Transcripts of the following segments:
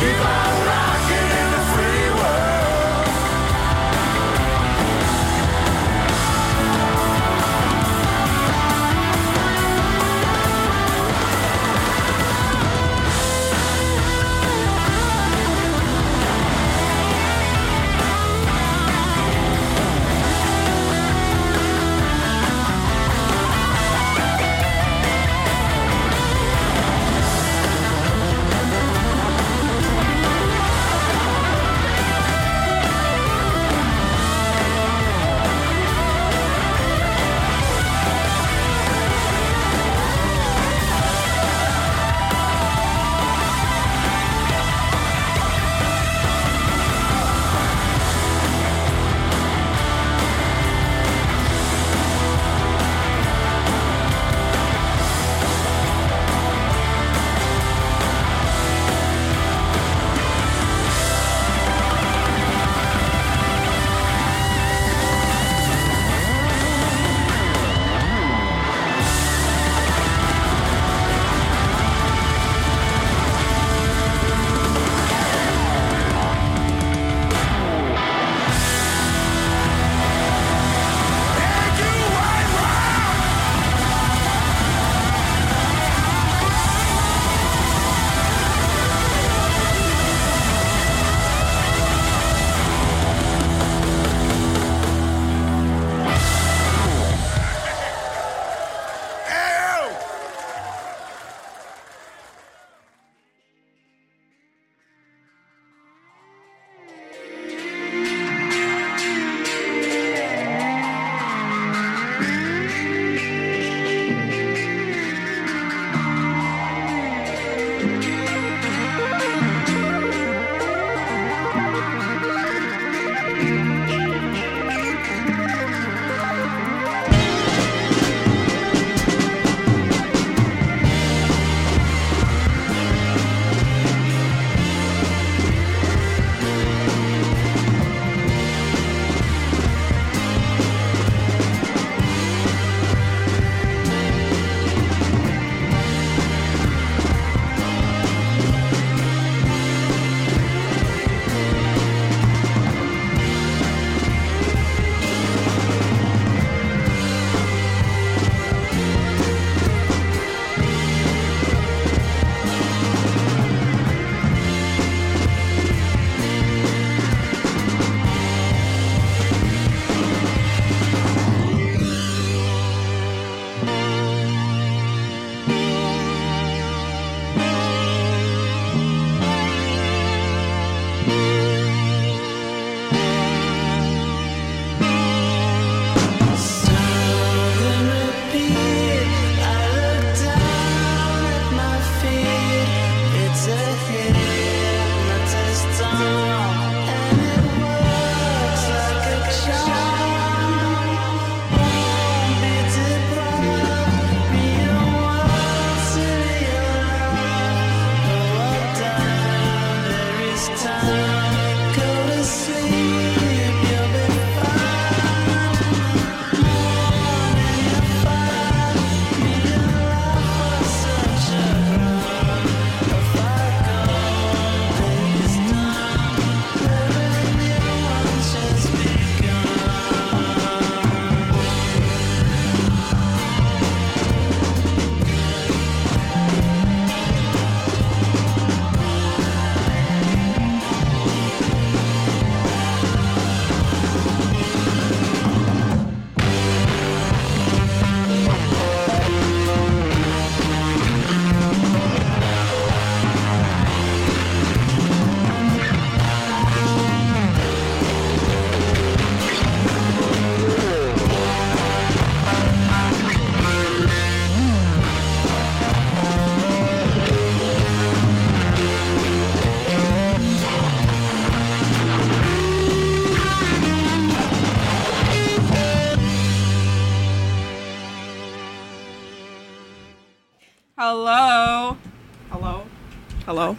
Hello. Hello. Hello.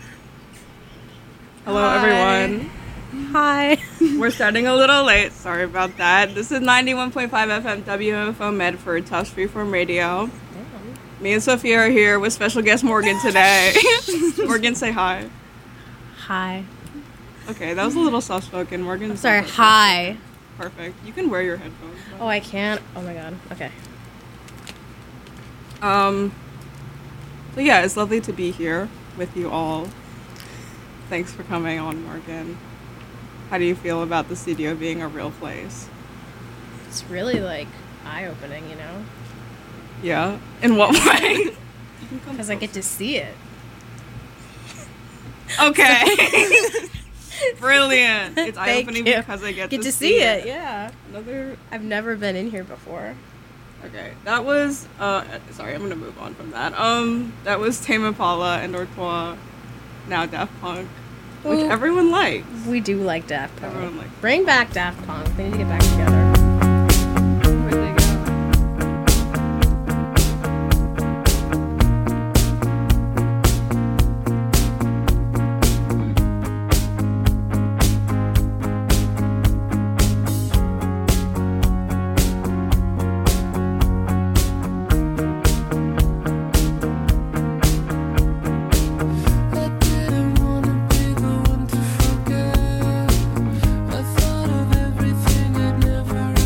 Hello, Hi. everyone. Hi. We're starting a little late. Sorry about that. This is 91.5 FM WMFO Medford, Tufts Freeform Radio. Me and Sophia are here with special guest Morgan today. Morgan, say hi. Hi. Okay, that was a little soft-spoken. Morgan. Sorry, hi. Perfect. You can wear your headphones. Oh, I can't? Oh my god. Okay. But yeah, it's lovely to be here with you all. Thanks for coming on, Morgan. How do you feel about the studio being a real place? It's really, like, eye-opening, you know? Yeah? In what way? Because I get to see it. Okay. Brilliant. It's Thank eye-opening you. because I get to see it. Yeah. Another... I've never been in here before. Okay, that was, sorry, I'm gonna move on from that. That was Tame Impala and Ortois, now Daft Punk, which Ooh. everyone likes. We do like Daft Punk. Everyone likes. Bring back Daft Punk. They need to get back together. Where'd they go? I didn't wanna be the one to forget. I thought of everything I'd never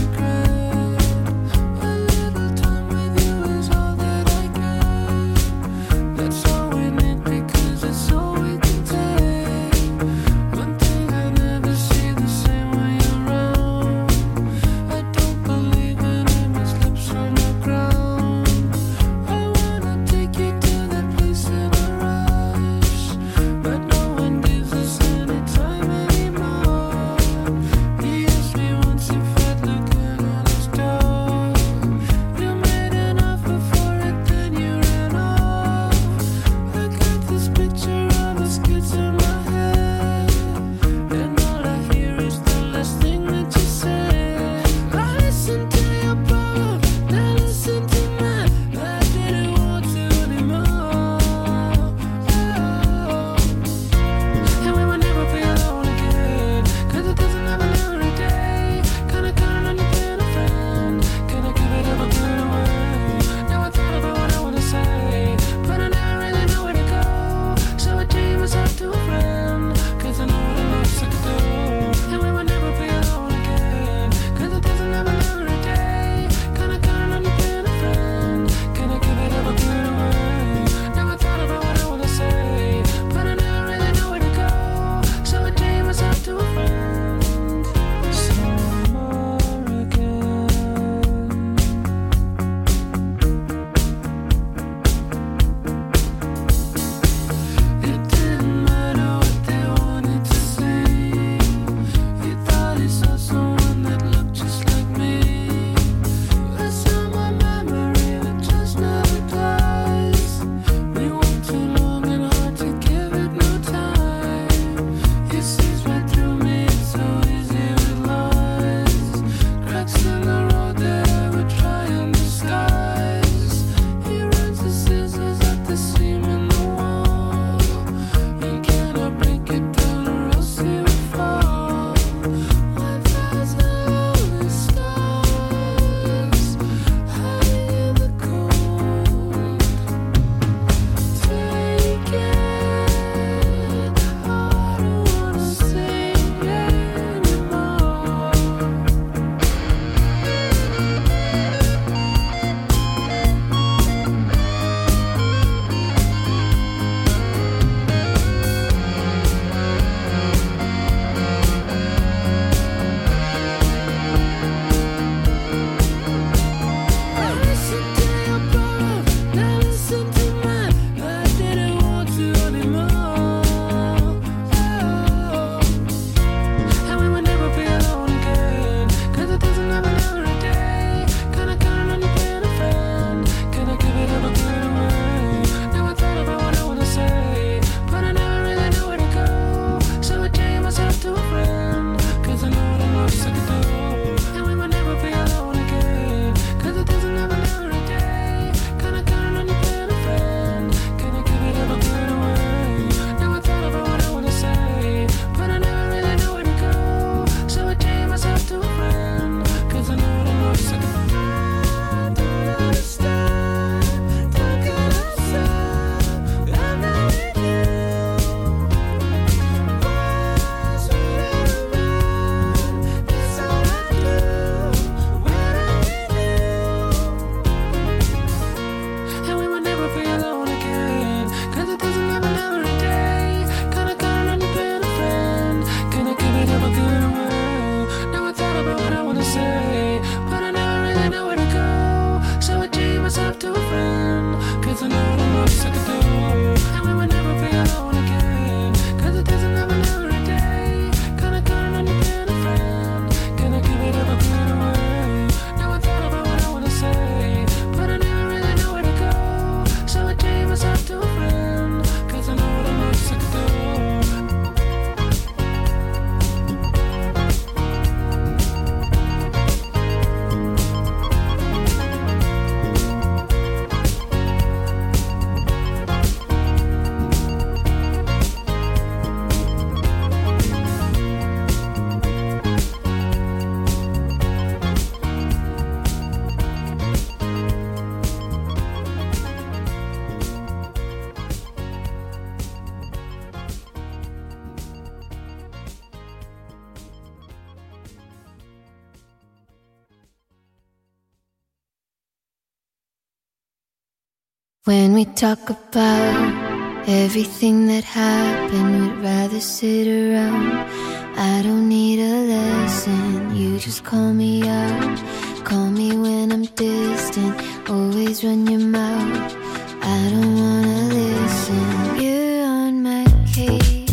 When we talk about everything that happened, we'd rather sit around. I don't need a lesson, you just call me out. Call me when I'm distant, always run your mouth. I don't wanna listen, you're on my case.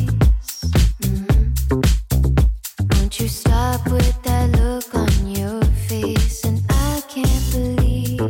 Won't you stop with that look on your face? And I can't believe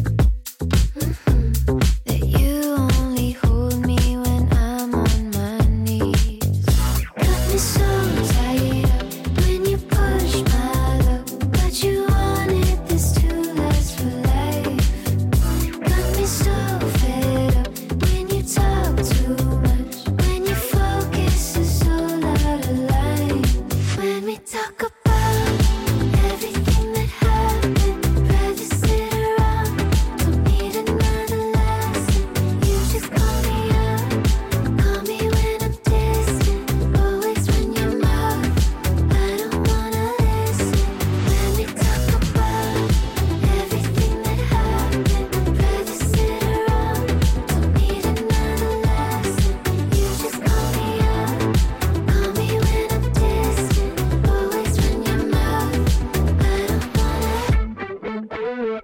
that you only hold me when I'm on my knees. Got me so tied up when you push my luck, but you wanted this to last for life. Got me so fed up when you talk too much, when your focus is all out of line. When we talk about everything that happened, rather sit around, don't need another lesson. You just call me up, call me when I'm distant, always run your mouth. I don't wanna listen. When we talk about everything that happened, rather sit around, don't need another lesson. You just call me up, call me when I'm distant, always run your mouth. I don't wanna.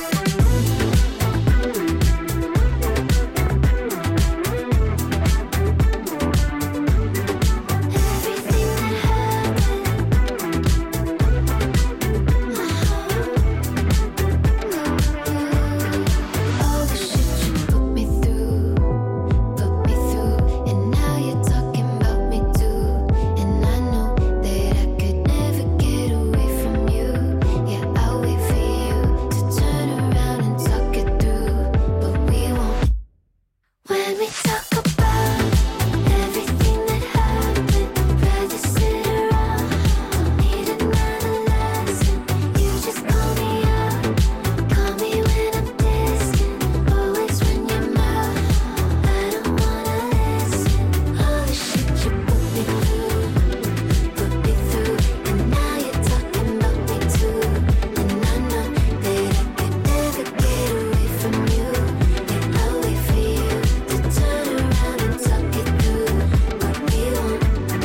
Everything that happened, all the shit you put me through, and now you're talking about me too. And I know that I could never get away from you. Yeah, I'll wait for you to turn around and talk it through, but we won't. When we talk about everything that happened, rather sit around, don't need another lesson. You just call me up, call me when I'm distant, always run your mouth. I don't wanna listen. All the shit you put me through, and now you're talking about me too. And I know that I could never get away from you. Yeah, I'll wait for you to turn around and talk it through, but we won't.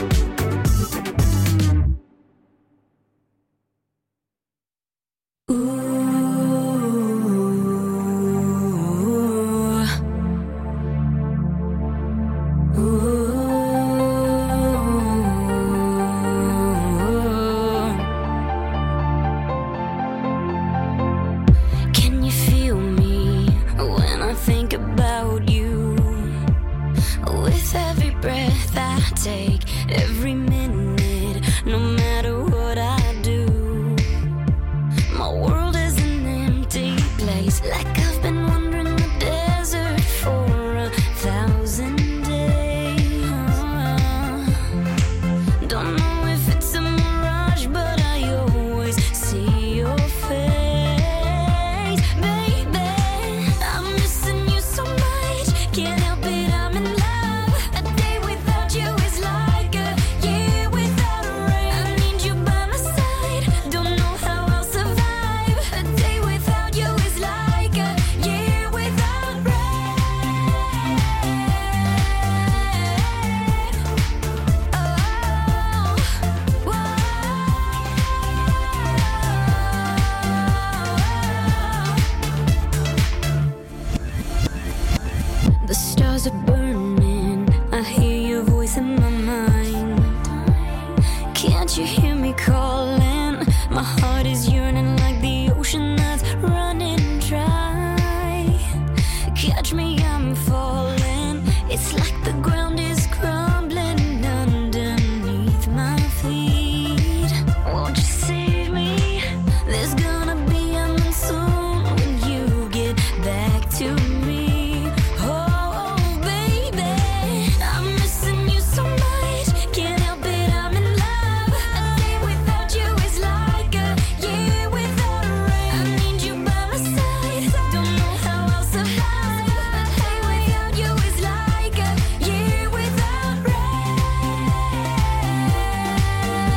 Can you feel me when I think about you? With every breath I take, every minute, no matter what I do, my world is an empty place, like I've been wandering the desert for 1,000 days. Don't know if it's a mirage, but I always see your face, baby. I'm missing you so much, can't help it, I'm in love. A day without you is like a year without a rain. I need you by my side, don't know how I'll survive. A day without you is like a year without rain. Oh, whoa. The stars are burning, I hear your voice in my mind. Can't you hear me calling? My heart is yearning like the ocean that's running dry. Catch me, I'm falling. It's like the ground is crumbling underneath my feet. Won't you save me? There's gonna be a monsoon when you get back to me. Oh, baby, I'm missing you so much, can't help it, I'm in love. A day without you is like a year without a rain. I need you by my side, don't know how I'll survive. A day without you is like a year without rain.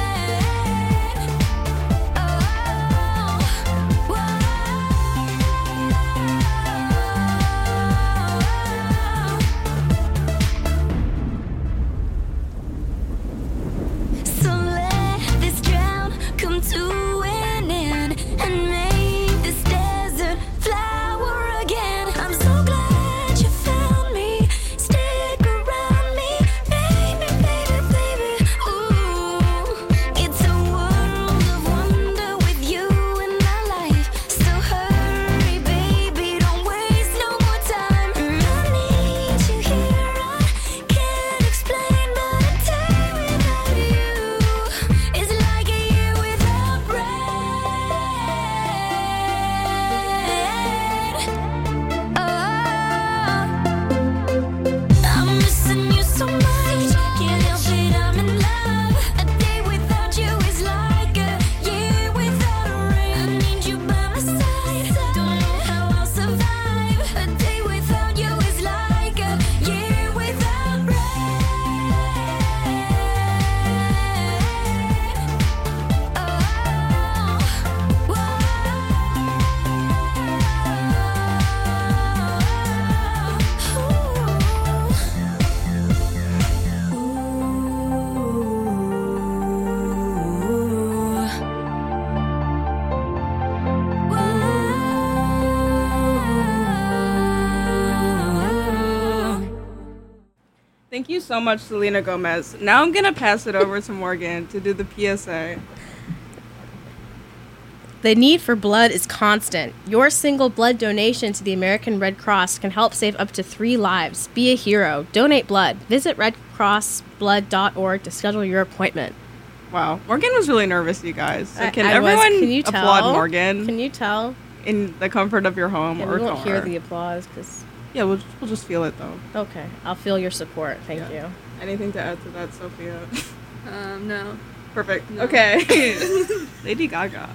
Thank you so much, Selena Gomez. Now I'm gonna pass it over to Morgan to do the PSA. The need for blood is constant. Your single blood donation to the American Red Cross can help save up to 3 lives. Be a hero. Donate blood. Visit redcrossblood.org to schedule your appointment. Wow, Morgan was really nervous, you guys. So can I was. everyone Can you applaud tell? Morgan Can you tell? in the comfort of your home And or we won't car? hear the applause because... Yeah, we'll just feel it though. Okay, I'll feel your support. Thank Yeah. you. Anything to add to that, Sophia? No. Perfect. No. Okay. Lady Gaga.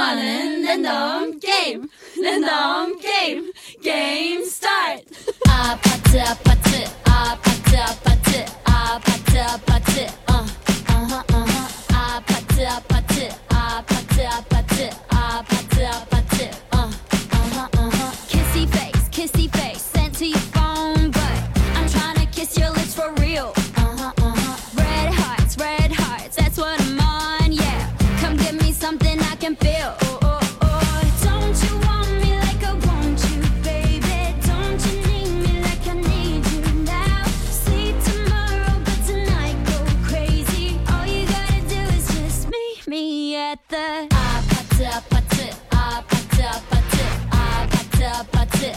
하는 랜덤 게임 랜덤 게임 게임 스타트 아파트 아파트 아파트 아파트 아파트 아파트 아파트 아파트 아파트 아파트 아파트 아파트 kissy face sent to your phone but I'm trying to kiss your lips for real red hearts that's what I'm on yeah come give me something I can feel don't you want me like I want you baby don't you need me like I need you now sleep tomorrow but tonight go crazy all you gotta do is just meet me at the 아파트 아파트 아파트 아파트 아파트 아파트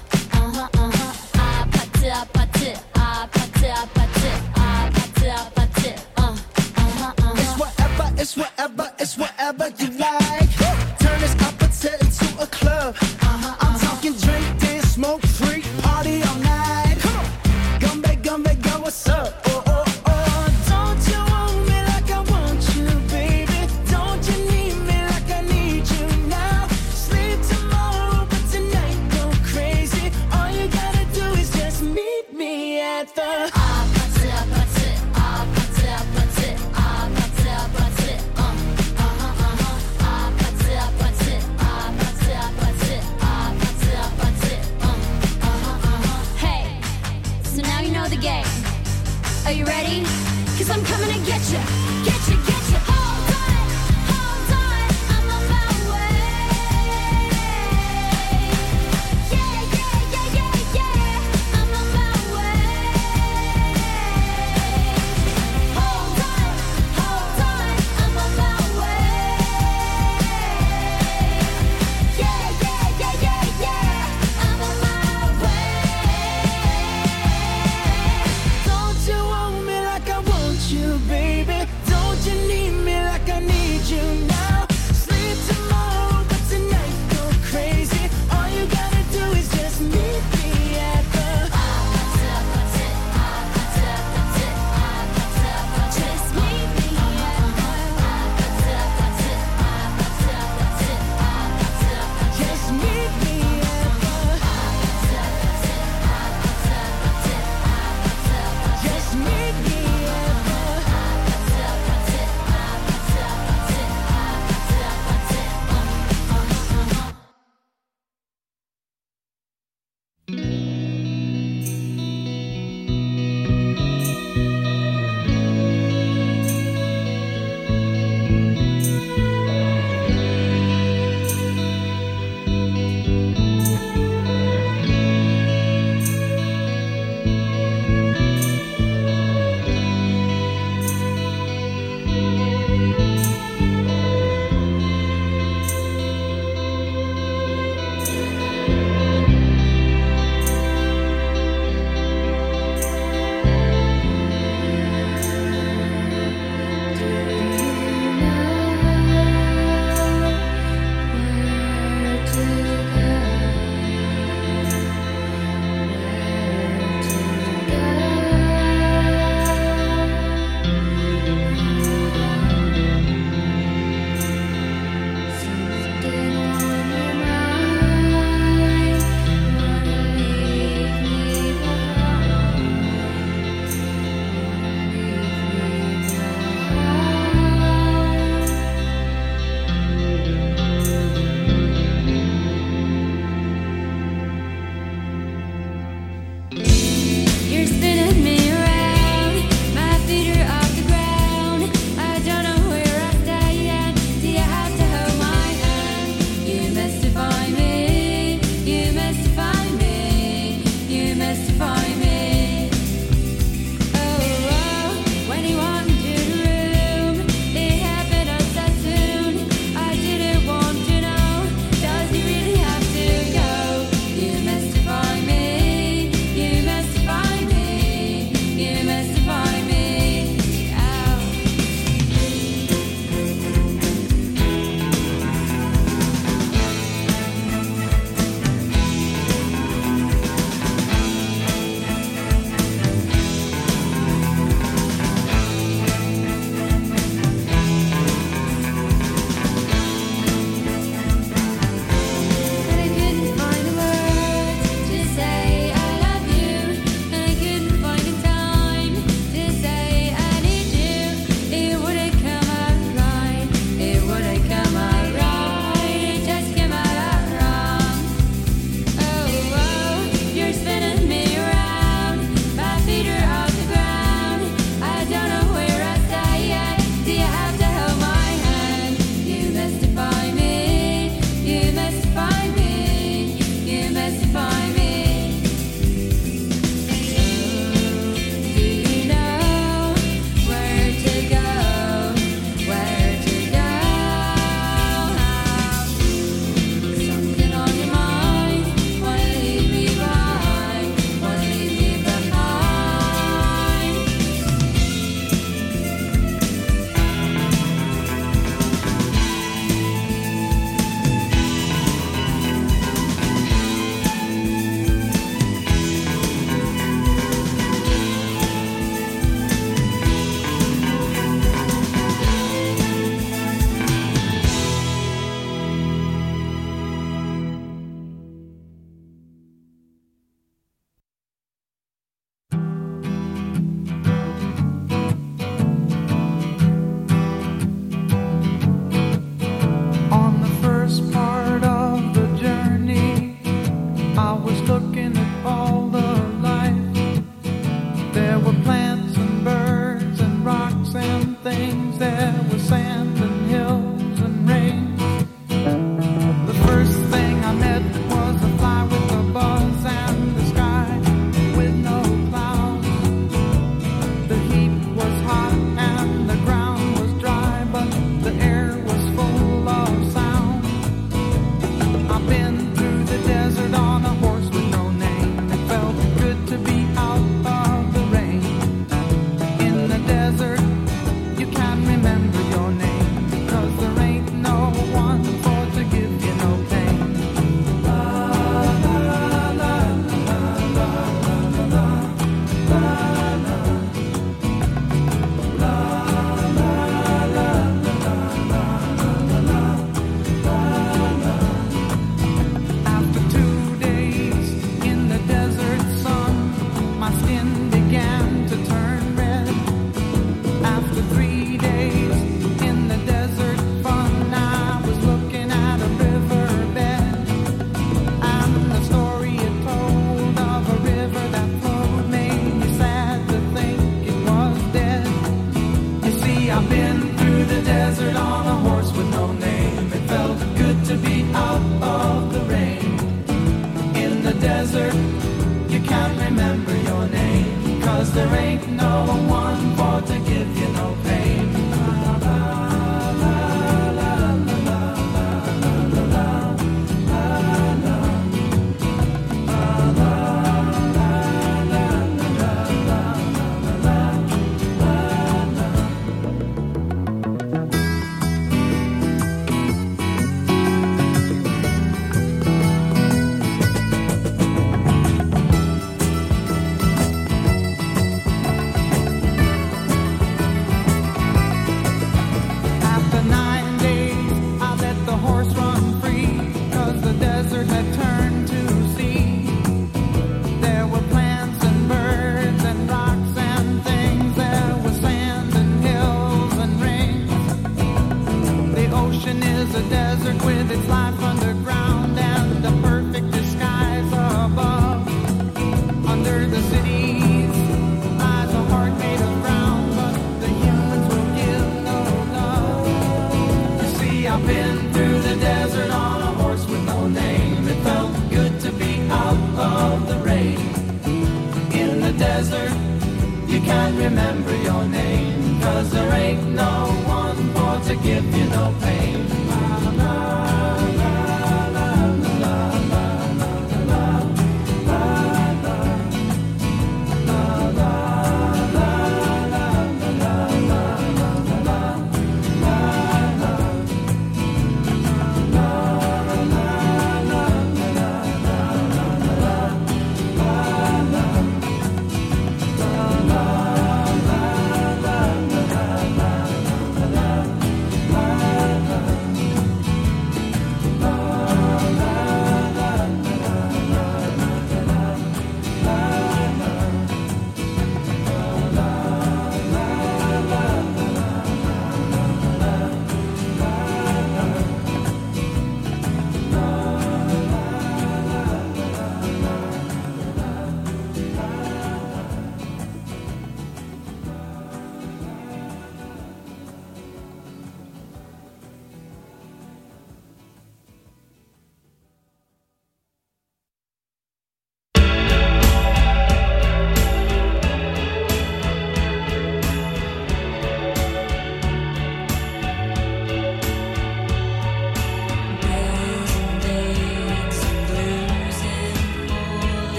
아파트 아파트 아파트 아파트 아파트 It's whatever, it's whatever you like. Turn this opposite into a club. I'm talking drink, dance, smoke, freak, party all night. Come on, gumbe, go, what's up? Don't you want me like I want you, baby? Don't you need me like I need you now? Sleep tomorrow, but tonight go crazy. All you gotta do is just meet me at the 아파트 아파트 아파트 아파트 아파트 아파트 아파트 아파트 아파트 아파트 아파트 Hey, so now you know the game. Are you ready? 'Cause I'm coming to get you, get you, get you. Hold on, I'm on my way. Yeah, I'm on my way. Hold on, I'm on my way. Yeah, I'm on my way. Don't you want me like I want you, baby? Don't you need pacify me. Do you know where to go? Where to go? Something on your mind. Wanna leave me behind. Wanna leave me behind. On the first part of the journey, I was looking at all the life. There were plants and birds and rocks and things. There was sand and hills and rain. The first thing I met was a fly with a buzz and the sky with no clouds. The heat was hot and the ground was dry, but the air was full of sound. I've been through the desert on a horse with no name. It felt good to be out of the rain. In the desert, you can't remember your name, 'cause there ain't no one for to give you no pain. La la la la la la la After 2 days in the desert sun, my skin began to turn red. After 3 days in the desert fun, I was looking at a riverbed. And the story it told of a river that flowed made me sad to think it was dead. You see, I've been through the desert on a horse with no name. It felt good to be out of the rain. In the desert, you can't remember your name, 'cause there ain't no one for to give you no pain. After 9 days, I let the horse run free, 'cause the desert had turned to sea. There were plants and birds and rocks and things. There was sand and hills and rain. The ocean is a desert with its life underground and the perfect disguise above. Under the cities lies a heart made of brown, but the humans will give no love. You see, I've been through the desert on a horse with no name. It felt good to be out of the rain. In the desert, you can't remember your name, 'cause there ain't no one for to give you no pain. La, la, la, la, la, la, la, la, la, la.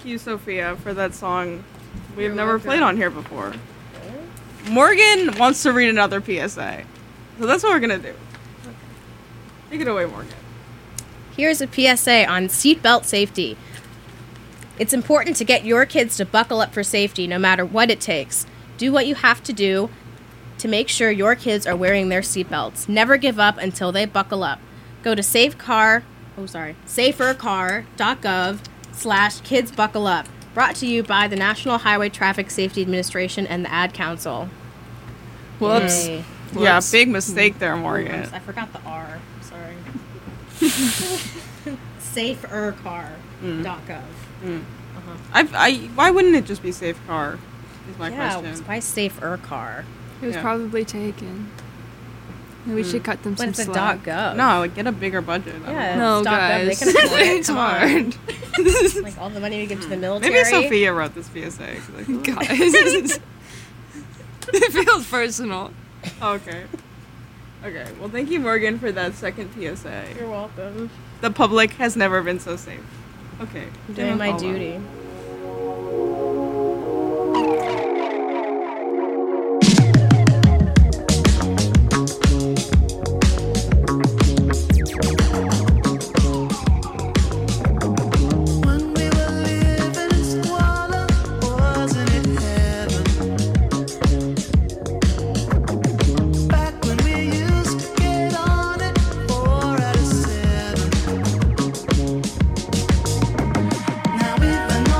you, Sophia, for that song we've You're never welcome. played on here before. Morgan wants to read another PSA. So that's what we're going to do. Take it away, Morgan. Here's a PSA on seatbelt safety. It's important to get your kids to buckle up for safety no matter what it takes. Do what you have to do to make sure your kids are wearing their seatbelts. Never give up until they buckle up. Go to safercar.gov/kidsbuckleup. Brought to you by the National Highway Traffic Safety Administration and the Ad Council. Whoops. Yay. Yeah, Whoops. big mistake there, Morgan. Oops, I forgot the R. I'm sorry. Safercar.gov. Why wouldn't it just be safe car? Is my Yeah, question. why safer car? It was Yeah. probably taken. Maybe we should cut them When some it's a slack. .gov. No, like, get a bigger budget. I don't Yeah. know. No, Stop them. They guys. can afford it. It's Come on. hard. Like all the money we give to the military. Maybe Sophia wrote this PSA. 'Cause I feel like- Guys. It feels personal. Okay. Okay. Well, thank you, Morgan, for that second PSA. You're welcome. The public has never been so safe. Okay. I'm doing my duty. When we were living in squalor, wasn't it heaven? Back when we used to get on it 4 out of 7. Now we've been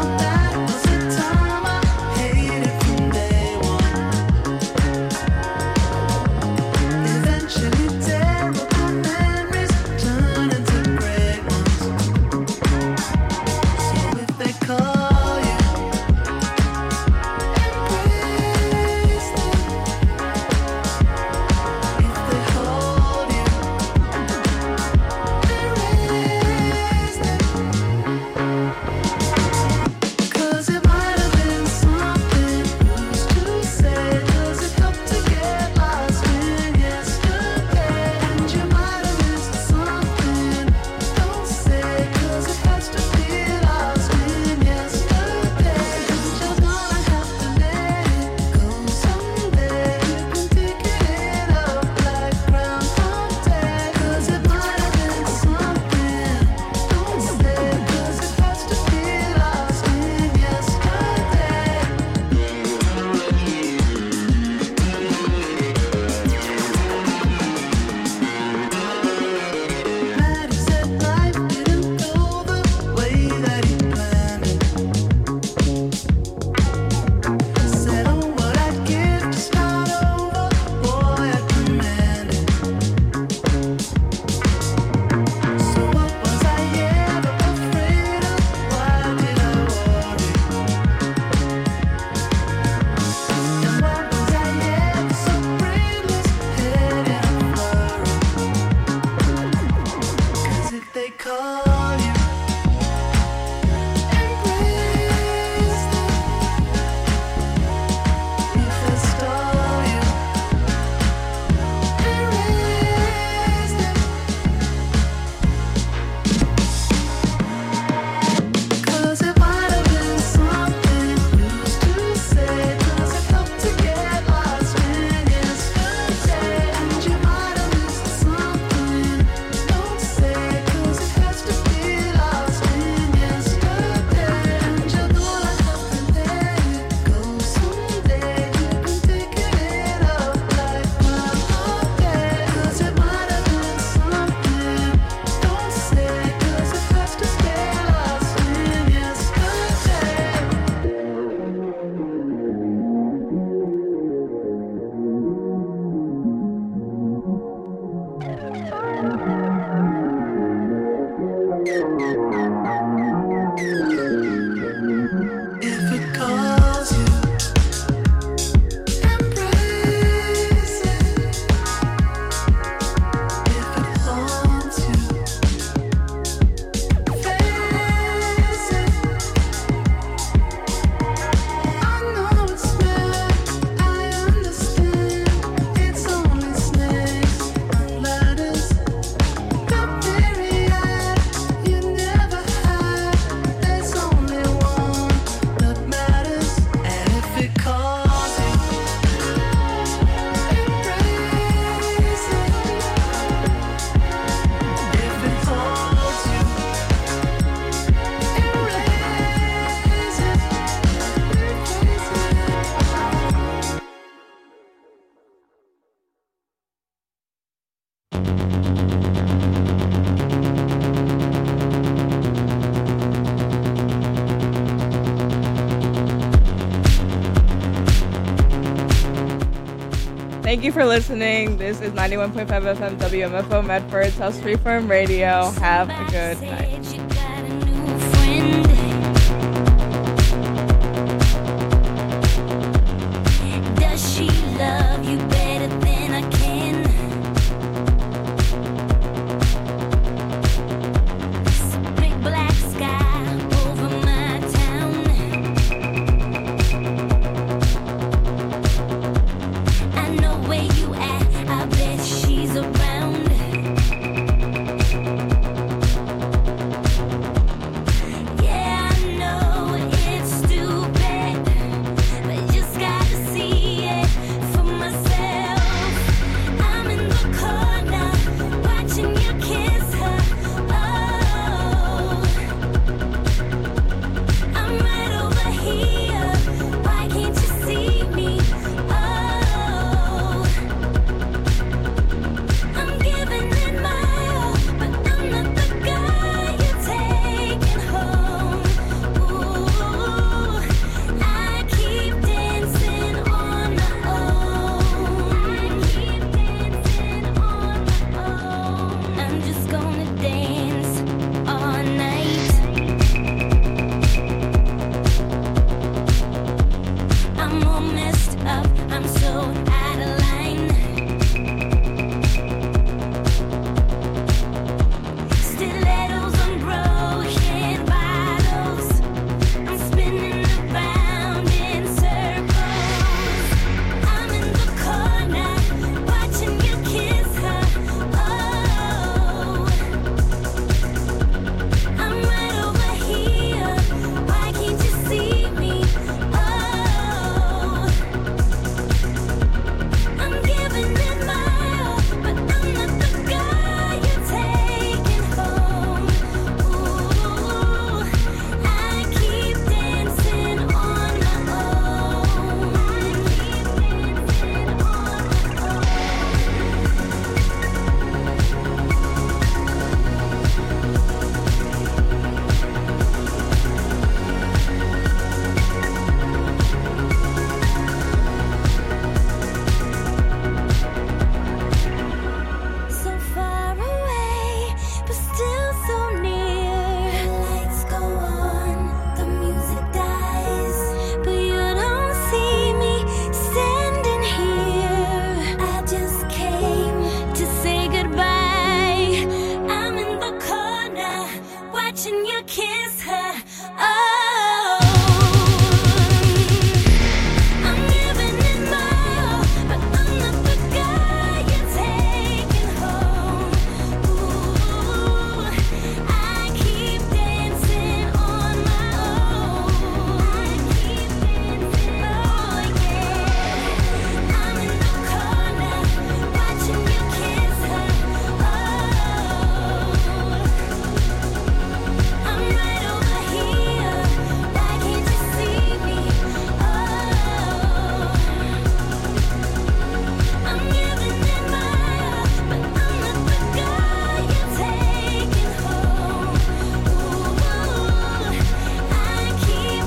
Thank you for listening. This is 91.5 FM WMFO Medford, South Street Farm Radio. Have a good night.